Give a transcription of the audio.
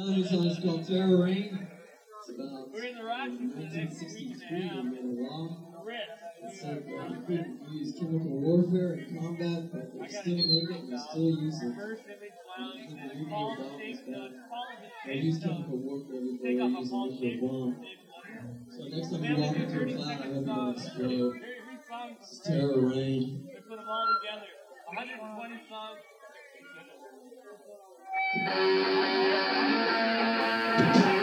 Another song is called Terror Rain. It's about 1963 they made a law that said that you couldn't use chemical warfare in combat, but they still make it and they still use it. They use chemical warfare before they use a nuclear bomb. So next time you walk into a cloud, I hope you don't explode. It's Terror Rain. They put them all together. 120 songs.